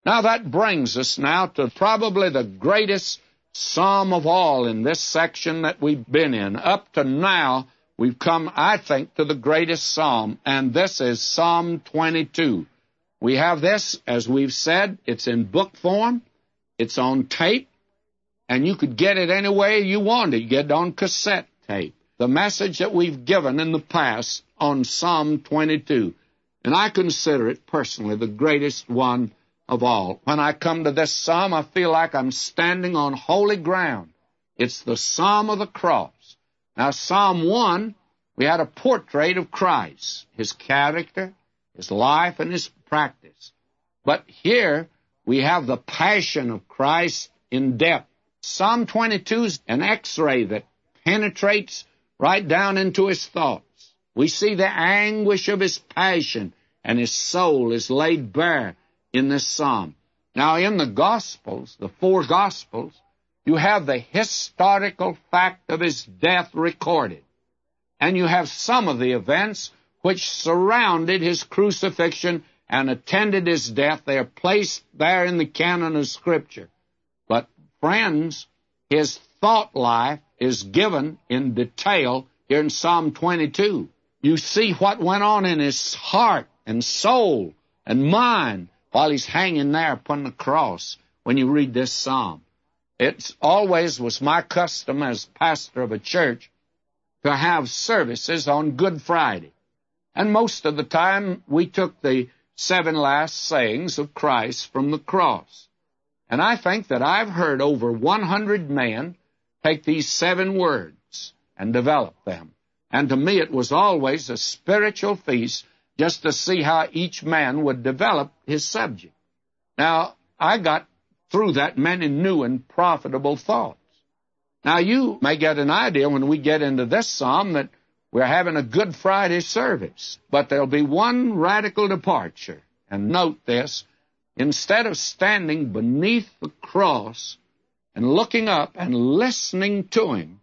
Now that brings us now to probably the greatest psalm of all in this section that we've been in. Up to now, we've come, I think, to the greatest psalm, and this is Psalm 22. We have this, as we've said, it's in book form, it's on tape, and you could get it any way you wanted. You get it on cassette tape. The message that we've given in the past on Psalm 22, and I consider it personally the greatest one of all. When I come to this psalm, I feel like I'm standing on holy ground. It's the Psalm of the Cross. Now, Psalm 1, we had a portrait of Christ, his character, his life, and his practice. But here, we have the passion of Christ in depth. Psalm 22 is an X-ray that penetrates right down into his thoughts. We see the anguish of his passion, and his soul is laid bare in this psalm. Now, in the Gospels, the four Gospels, you have the historical fact of his death recorded. And you have some of the events which surrounded his crucifixion and attended his death. They are placed there in the canon of Scripture. But, friends, his thought life is given in detail here in Psalm 22. You see what went on in his heart and soul and mind while he's hanging there upon the cross when you read this psalm. It always was my custom as pastor of a church to have services on Good Friday. And most of the time, we took the 7 last sayings of Christ from the cross. And I think that I've heard over 100 men take these 7 words and develop them. And to me, it was always a spiritual feast just to see how each man would develop his subject. Now, I got through that many new and profitable thoughts. Now, you may get an idea when we get into this psalm that we're having a Good Friday service, but there'll be one radical departure. And note this, instead of standing beneath the cross and looking up and listening to him,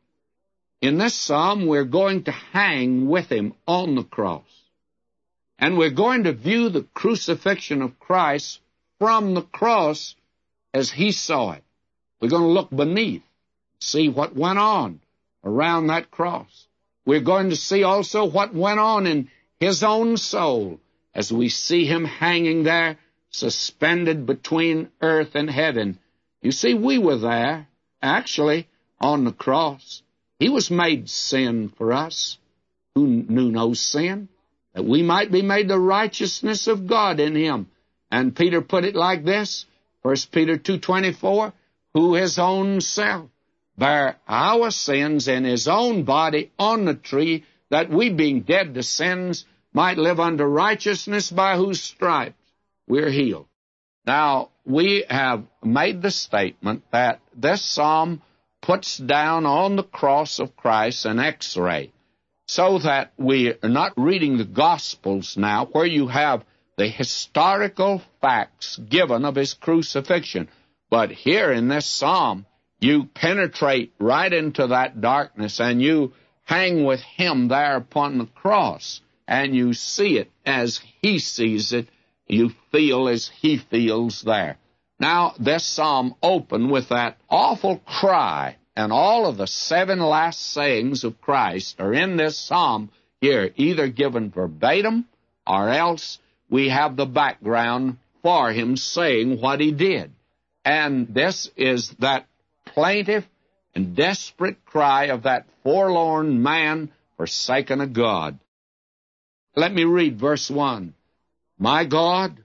in this psalm we're going to hang with him on the cross. And we're going to view the crucifixion of Christ from the cross as he saw it. We're going to look beneath, see what went on around that cross. We're going to see also what went on in his own soul as we see him hanging there, suspended between earth and heaven. You see, we were there, actually, on the cross. He was made sin for us, who knew no sin, that we might be made the righteousness of God in him. And Peter put it like this, 1 Peter 2:24, who his own self bare our sins in his own body on the tree, that we, being dead to sins, might live unto righteousness, by whose stripes we're healed. Now, we have made the statement that this psalm puts down on the cross of Christ an X-ray, so that we are not reading the Gospels now, where you have the historical facts given of his crucifixion. But here in this psalm, you penetrate right into that darkness, and you hang with him there upon the cross, and you see it as he sees it. You feel as he feels there. Now, this psalm opened with that awful cry, and all of the 7 last sayings of Christ are in this psalm here, either given verbatim, or else we have the background for him saying what he did. And this is that plaintive and desperate cry of that forlorn man forsaken of God. Let me read verse 1. My God,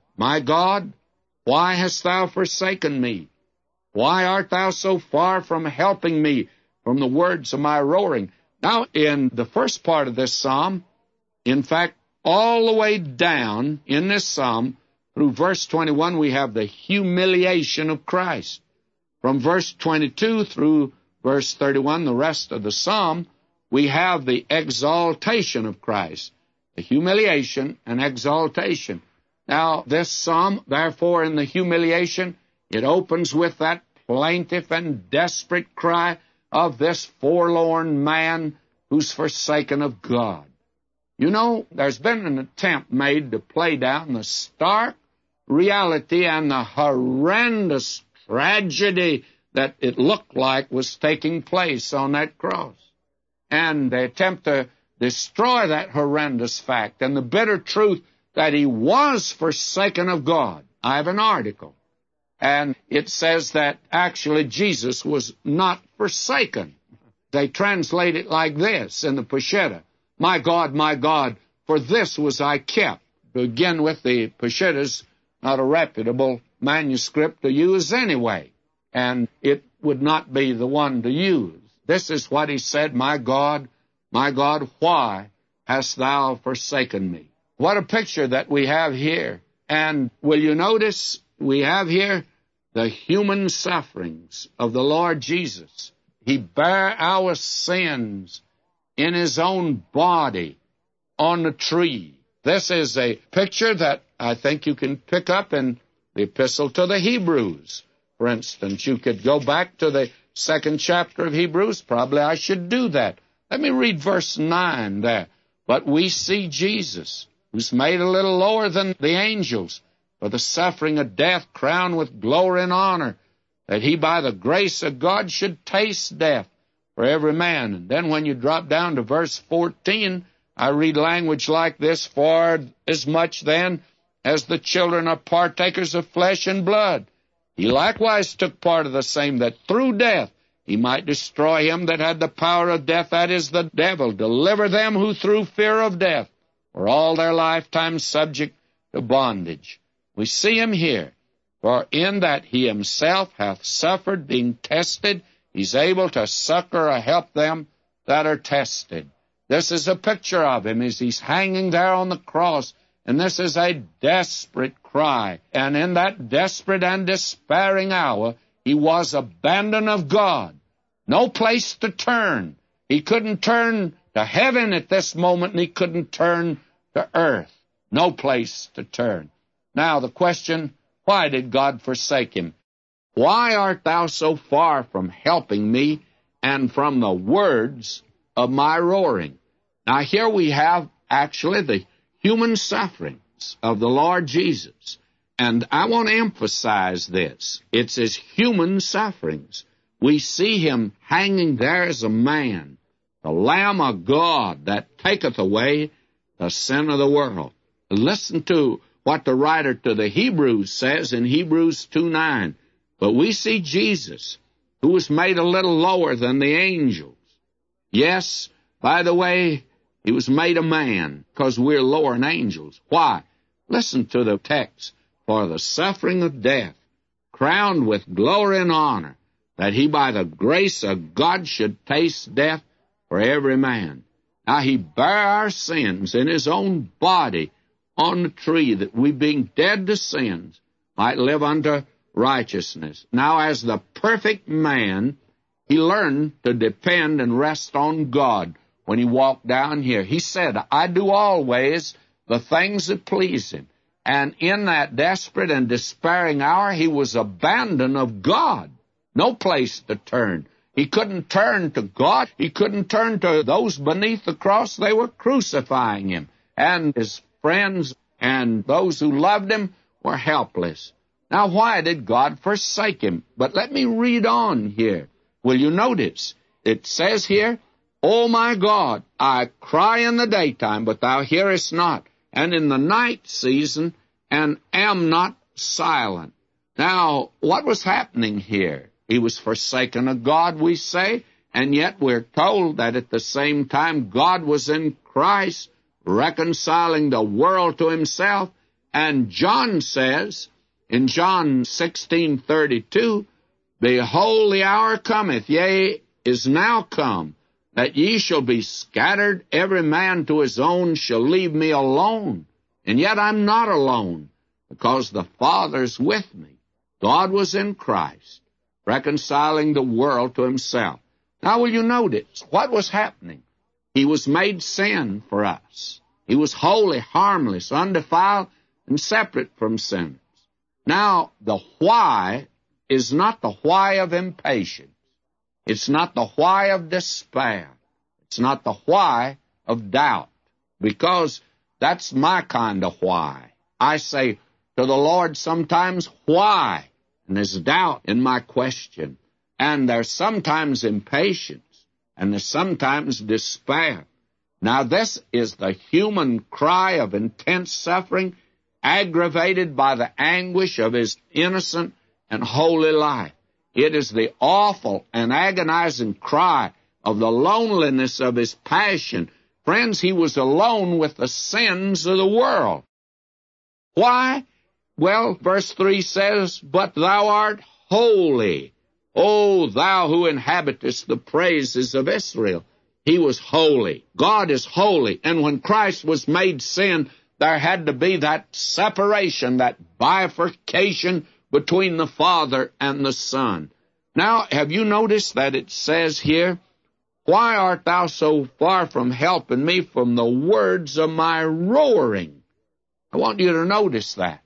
why hast thou forsaken me? Why art thou so far from helping me from the words of my roaring? Now, in the first part of this psalm, in fact, all the way down in this psalm, through verse 21, we have the humiliation of Christ. From verse 22 through verse 31, the rest of the psalm, we have the exaltation of Christ, the humiliation and exaltation. Now, this psalm, therefore, in the humiliation, it opens with that plaintive and desperate cry of this forlorn man who's forsaken of God. You know, there's been an attempt made to play down the stark reality and the horrendous tragedy that it looked like was taking place on that cross. And they attempt to destroy that horrendous fact and the bitter truth that he was forsaken of God. I have an article, and it says that actually Jesus was not forsaken. They translate it like this in the Peshitta: my God, for this was I kept. To begin with, the Peshitta's not a reputable manuscript to use anyway, and it would not be the one to use. This is what he said: my God, why hast thou forsaken me? What a picture that we have here. And will you notice we have here the human sufferings of the Lord Jesus. He bare our sins in his own body on the tree. This is a picture that I think you can pick up in the Epistle to the Hebrews. For instance, you could go back to the 2nd chapter of Hebrews. Probably I should do that. Let me read verse 9 there. But we see Jesus, who's made a little lower than the angels, for the suffering of death, crowned with glory and honor, that he by the grace of God should taste death for every man. And then when you drop down to verse 14, I read language like this: for as much then as the children are partakers of flesh and blood, he likewise took part of the same, that through death he might destroy him that had the power of death, that is, the devil, deliver them who through fear of death were all their lifetime subject to bondage. We see him here. For in that he himself hath suffered, being tested, he's able to succor or help them that are tested. This is a picture of him as he's hanging there on the cross, and this is a desperate cry. And in that desperate and despairing hour, he was abandoned of God. No place to turn. He couldn't turn to heaven at this moment, and he couldn't turn to earth. No place to turn. Now the question, why did God forsake him? Why art thou so far from helping me and from the words of my roaring? Now here we have actually the human sufferings of the Lord Jesus. And I want to emphasize this. It's his human sufferings. We see him hanging there as a man, the Lamb of God that taketh away the sin of the world. Listen to what the writer to the Hebrews says in Hebrews 2:9. But we see Jesus, who was made a little lower than the angels. Yes, by the way, he was made a man because we're lower than angels. Why? Listen to the text. For the suffering of death, crowned with glory and honor, that he by the grace of God should taste death for every man. Now he bare our sins in his own body on the tree, that we being dead to sins might live unto righteousness. Now as the perfect man, he learned to depend and rest on God when he walked down here. He said, I do always the things that please him. And in that desperate and despairing hour, he was abandoned of God. No place to turn. He couldn't turn to God. He couldn't turn to those beneath the cross. They were crucifying him. And his friends and those who loved him were helpless. Now, why did God forsake him? But let me read on here. Will you notice? It says here, O my God, I cry in the daytime, but thou hearest not, and in the night season, and am not silent. Now, what was happening here? He was forsaken of God, we say, and yet we're told that at the same time God was in Christ, reconciling the world to himself. And John says, in John 16:32, Behold, the hour cometh, yea, is now come, that ye shall be scattered, every man to his own, shall leave me alone. And yet I'm not alone, because the Father's with me. God was in Christ, reconciling the world to himself. Now will you notice what was happening? He was made sin for us. He was holy, harmless, undefiled, and separate from sinners. Now, the why is not the why of impatience. It's not the why of despair. It's not the why of doubt, because that's my kind of why. I say, to the Lord sometimes, why? And there's doubt in my question. And there's sometimes impatience. And there's sometimes despair. Now this is the human cry of intense suffering, aggravated by the anguish of his innocent and holy life. It is the awful and agonizing cry of the loneliness of his passion. Friends, he was alone with the sins of the world. Why? Well, verse 3 says, "But thou art holy, O thou who inhabitest the praises of Israel." He was holy. God is holy. And when Christ was made sin, there had to be that separation, that bifurcation between the Father and the Son. Now, have you noticed that it says here, "Why art thou so far from helping me from the words of my roaring?" I want you to notice that.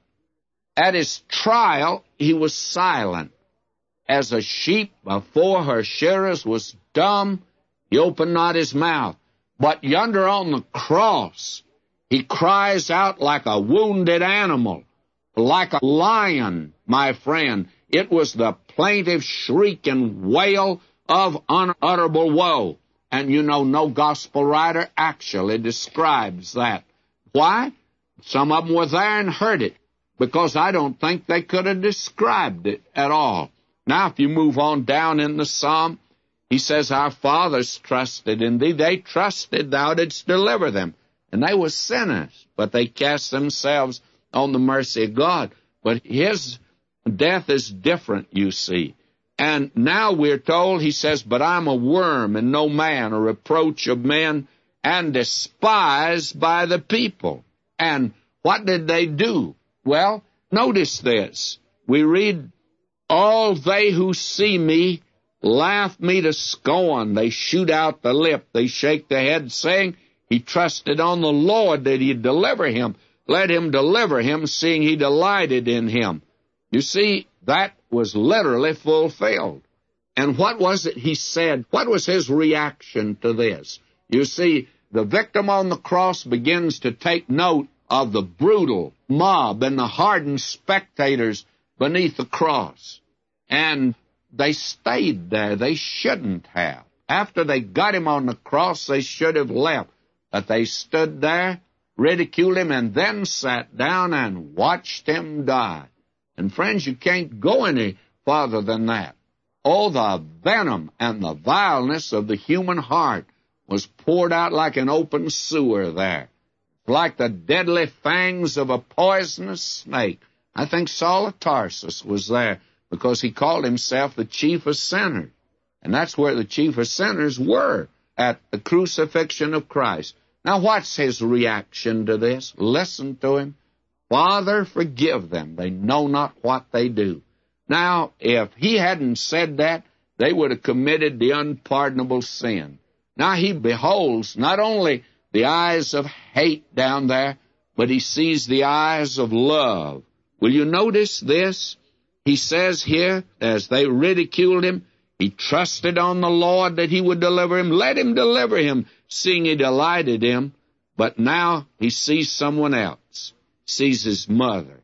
At his trial, he was silent. As a sheep before her shearers was dumb, he opened not his mouth. But yonder on the cross, he cries out like a wounded animal, like a lion, my friend. It was the plaintive shriek and wail of unutterable woe. And you know, no gospel writer actually describes that. Why? Some of them were there and heard it, because I don't think they could have described it at all. Now, if you move on down in the psalm, he says, "Our fathers trusted in thee. They trusted thou didst deliver them. And they were sinners, but they cast themselves on the mercy of God." But his death is different, you see. And now we're told, he says, "But I'm a worm and no man, a reproach of men, and despised by the people." And what did they do? Well, notice this. We read, "All they who see me laugh me to scorn. They shoot out the lip. They shake their head, saying, He trusted on the Lord that he'd deliver him. Let him deliver him, seeing he delighted in him." You see, that was literally fulfilled. And what was it he said? What was his reaction to this? You see, the victim on the cross begins to take note of the brutal mob and the hardened spectators beneath the cross. And they stayed there. They shouldn't have. After they got him on the cross, they should have left. But they stood there, ridiculed him, and then sat down and watched him die. And friends, you can't go any farther than that. Oh, the venom and the vileness of the human heart was poured out like an open sewer there, like the deadly fangs of a poisonous snake. I think Saul of Tarsus was there because he called himself the chief of sinners. And that's where the chief of sinners were, at the crucifixion of Christ. Now, what's his reaction to this? Listen to him. "Father, forgive them. They know not what they do." Now, if he hadn't said that, they would have committed the unpardonable sin. Now, he beholds not only the eyes of hate down there, but he sees the eyes of love. Will you notice this? He says here, as they ridiculed him, he trusted on the Lord that he would deliver him. Let him deliver him, seeing he delighted him. But now he sees someone else, sees his mother.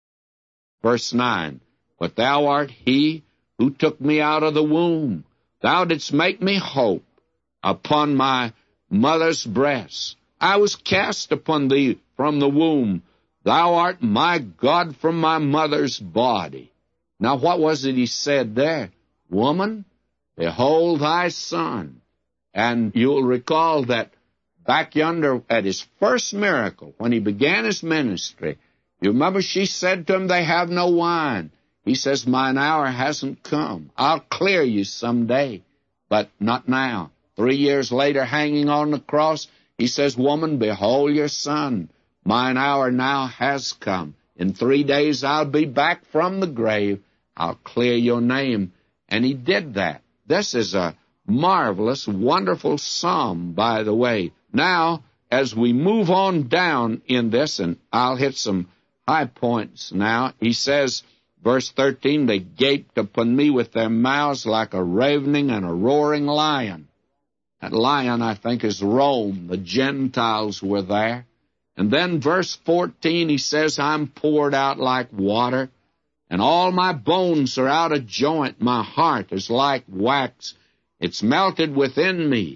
Verse 9, "But thou art he who took me out of the womb. Thou didst make me hope upon my mother's breast. I was cast upon thee from the womb. Thou art my God from my mother's body." Now, what was it he said there? "Woman, behold thy son." And you'll recall that back yonder at his first miracle, when he began his ministry, you remember she said to him, "They have no wine." He says, "Mine hour hasn't come. I'll clear you someday, but not now." 3 years later, hanging on the cross, he says, "Woman, behold your son. Mine hour now has come. In 3 days I'll be back from the grave. I'll clear your name." And he did that. This is a marvelous, wonderful psalm, by the way. Now, as we move on down in this, and I'll hit some high points now, he says, verse 13, "They gaped upon me with their mouths like a ravening and a roaring lion." That lion, I think, is Rome. The Gentiles were there. And then verse 14, he says, I'm poured out like water, and all my bones are out of joint. My heart is like wax. It's melted within me.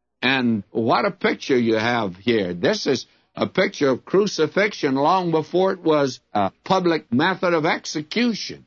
And what a picture you have here. This is a picture of crucifixion long before it was a public method of execution.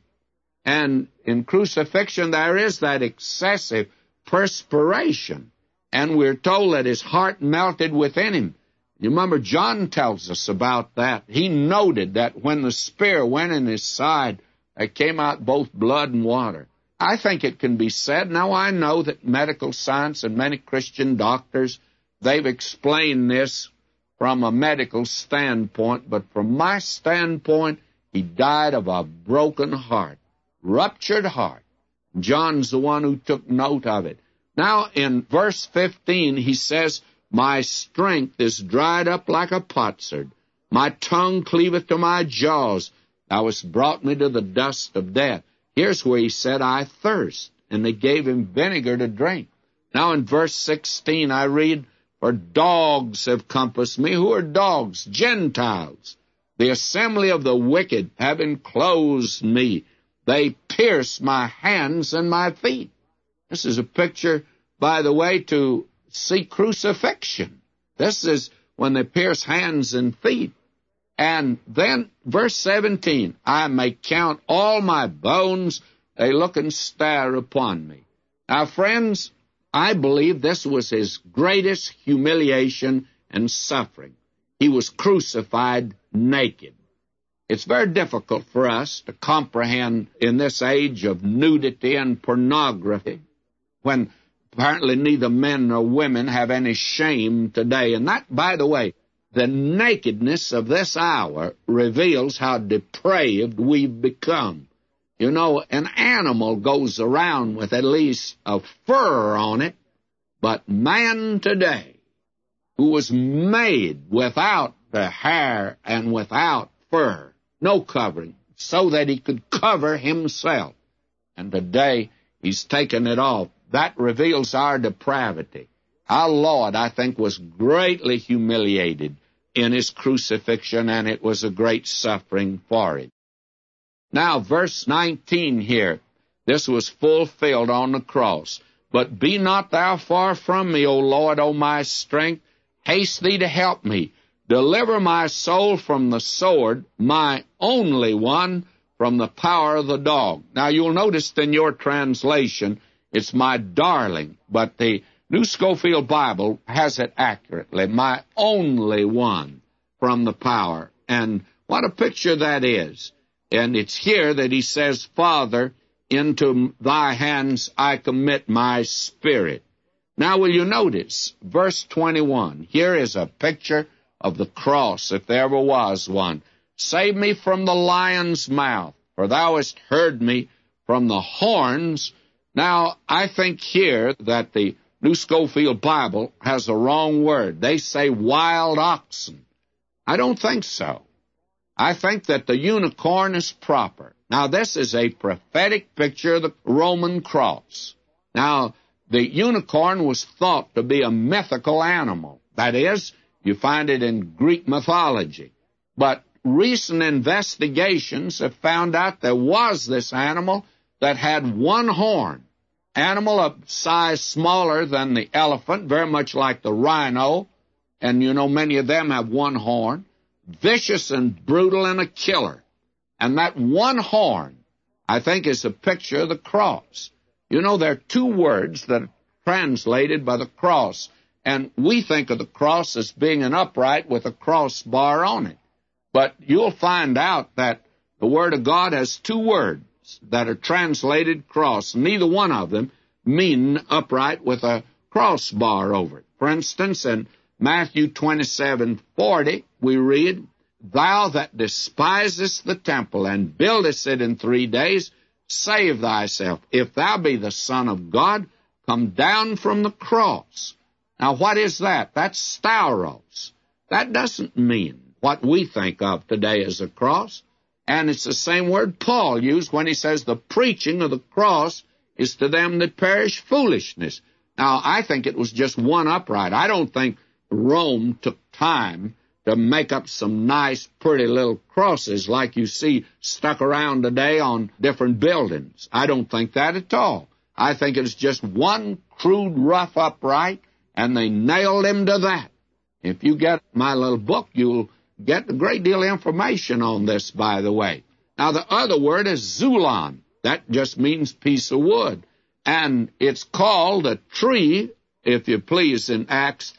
And in crucifixion, there is that excessive perspiration. And we're told that his heart melted within him. You remember, John tells us about that. He noted that when the spear went in his side, there came out both blood and water. I think it can be said. Now, I know that medical science and many Christian doctors, they've explained this from a medical standpoint, but from my standpoint, he died of a broken heart, ruptured heart. John's the one who took note of it. Now, in verse 15, he says, my strength is dried up like a potsherd. My tongue cleaveth to my jaws. Thou hast brought me to the dust of death. Here's where he said, I thirst. And they gave him vinegar to drink. Now, in verse 16, I read, for dogs have compassed me. Who are dogs? Gentiles. The assembly of the wicked have enclosed me. They pierce my hands and my feet. This is a picture, by the way, to see crucifixion. This is when they pierce hands and feet. And then, verse 17, I may count all my bones, they look and stare upon me. Now, friends, I believe this was his greatest humiliation and suffering. He was crucified naked. It's very difficult for us to comprehend in this age of nudity and pornography, when apparently neither men nor women have any shame today. And that, by the way, the nakedness of this hour reveals how depraved we've become. You know, an animal goes around with at least a fur on it, but man today, who was made without the hair and without fur, no covering, so that he could cover himself, and today he's taken it off. That reveals our depravity. Our Lord, I think, was greatly humiliated in his crucifixion, and it was a great suffering for him. Now, verse 19 here, this was fulfilled on the cross. But be not thou far from me, O Lord, O my strength. Haste thee to help me. Deliver my soul from the sword, my only one, from the power of the dog. Now, you'll notice in your translation, it's my darling, but the New Scofield Bible has it accurately, my only one from the power. And what a picture that is. And it's here that he says, Father, into thy hands I commit my spirit. Now, will you notice, verse 21, here is a picture of the cross, if there ever was one. Save me from the lion's mouth, for thou hast heard me from the horns. Now, I think here that the New Scofield Bible has a wrong word. They say wild oxen. I don't think so. I think that the unicorn is proper. Now, this is a prophetic picture of the Roman cross. Now, the unicorn was thought to be a mythical animal. That is, you find it in Greek mythology. But recent investigations have found out there was this animal that had one horn. Animal of size smaller than the elephant, very much like the rhino. And you know, many of them have one horn. Vicious and brutal and a killer. And that one horn, I think, is a picture of the cross. You know, there are two words that are translated by the cross, and we think of the cross as being an upright with a crossbar on it. But you'll find out that the Word of God has two words that are translated cross. Neither one of them mean upright with a crossbar over it. For instance, in Matthew 27:40, we read, Thou that despisest the temple and buildest it in 3 days, save thyself. If thou be the Son of God, come down from the cross. Now, what is that? That's stauros. That doesn't mean what we think of today as a cross. And it's the same word Paul used when he says the preaching of the cross is to them that perish foolishness. Now, I think it was just one upright. I don't think Rome took time to make up some nice, pretty little crosses like you see stuck around today on different buildings. I don't think that at all. I think it's just one crude, rough upright, and they nailed him to that. If you get my little book, you'll get a great deal of information on this, by the way. Now, the other word is Zulon. That just means piece of wood. And it's called a tree, if you please, in Acts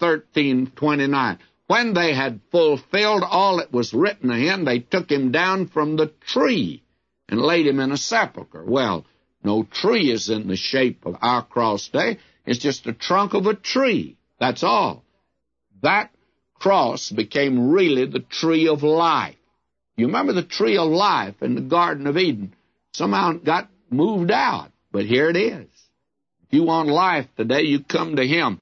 13:29. When they had fulfilled all that was written of him, they took him down from the tree and laid him in a sepulchre. Well, no tree is in the shape of our cross day. It's just the trunk of a tree. That's all. That cross became really the tree of life. You remember the tree of life in the Garden of Eden? Somehow it got moved out, but here it is. If you want life today, you come to him.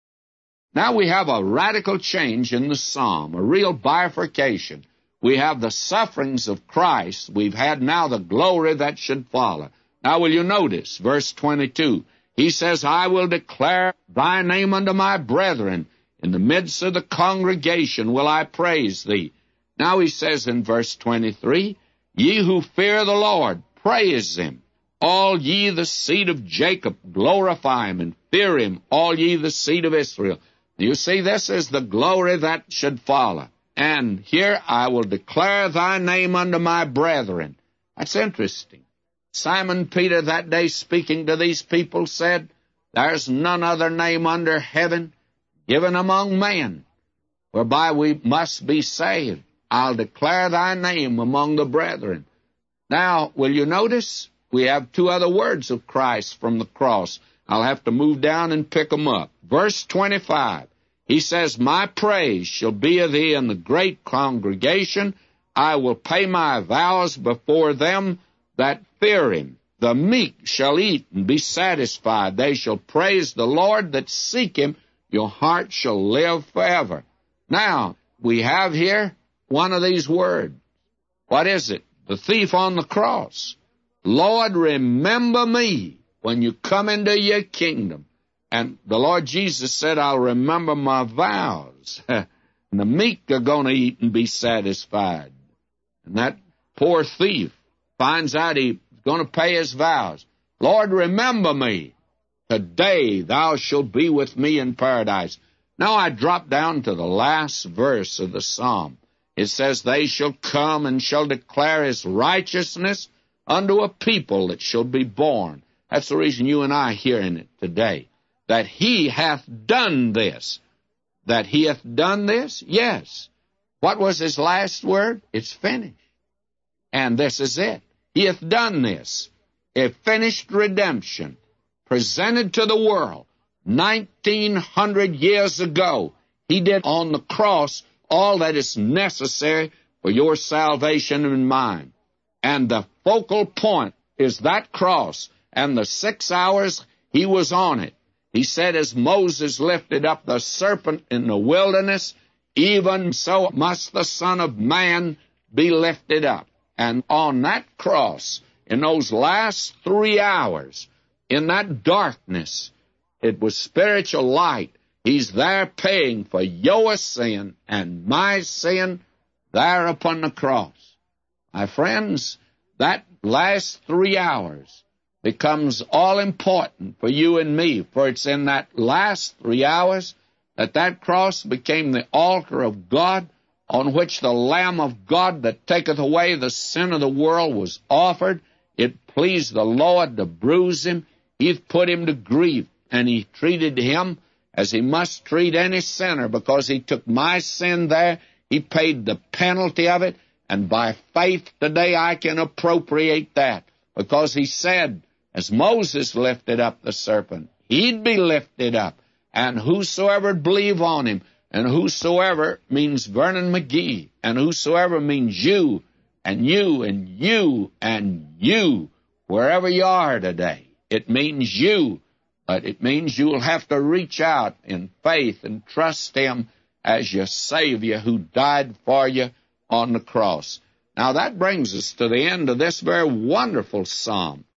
Now we have a radical change in the psalm, a real bifurcation. We have the sufferings of Christ. We've had now the glory that should follow. Now will you notice, verse 22, he says, I will declare thy name unto my brethren. In the midst of the congregation will I praise thee. Now he says in verse 23, ye who fear the Lord, praise him. All ye the seed of Jacob, glorify him and fear him, all ye the seed of Israel. You see, this is the glory that should follow. And here I will declare thy name unto my brethren. That's interesting. Simon Peter that day speaking to these people said, there's none other name under heaven given among men whereby we must be saved. I'll declare thy name among the brethren. Now, will you notice? We have two other words of Christ from the cross. I'll have to move down and pick them up. Verse 25, he says, my praise shall be of thee in the great congregation. I will pay my vows before them that fear him. The meek shall eat and be satisfied. They shall praise the Lord that seek him. Your heart shall live forever. Now, we have here one of these words. What is it? The thief on the cross. Lord, remember me when you come into your kingdom. And the Lord Jesus said, I'll remember my vows. And the meek are going to eat and be satisfied. And that poor thief finds out he's going to pay his vows. Lord, remember me. Today thou shalt be with me in paradise. Now I drop down to the last verse of the psalm. It says, they shall come and shall declare his righteousness unto a people that shall be born. That's the reason you and I are hearing it today. That he hath done this. That he hath done this? Yes. What was his last word? It's finished. And this is it. He hath done this. A finished redemption presented to the world 1900 years ago. He did on the cross all that is necessary for your salvation and mine. And the focal point is that cross, and the 6 hours he was on it. He said, as Moses lifted up the serpent in the wilderness, even so must the Son of Man be lifted up. And on that cross, in those last 3 hours, in that darkness, it was spiritual light. He's there paying for your sin and my sin there upon the cross. My friends, that last 3 hours becomes all important for you and me, for it's in that last 3 hours that cross became the altar of God on which the Lamb of God that taketh away the sin of the world was offered. It pleased the Lord to bruise him. He put him to grief, and he treated him as he must treat any sinner, because he took my sin there. He paid the penalty of it, and by faith today I can appropriate that, because he said, as Moses lifted up the serpent, he'd be lifted up, and whosoever believe on him, and whosoever means Vernon McGee, and whosoever means you, and you, and you, and you, wherever you are today. It means you, but it means you'll have to reach out in faith and trust him as your Savior who died for you on the cross. Now that brings us to the end of this very wonderful psalm.